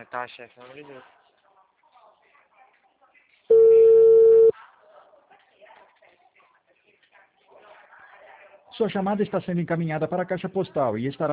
Tá, chefe, pelo amor de Deus. Sua chamada está sendo encaminhada para a caixa postal e estará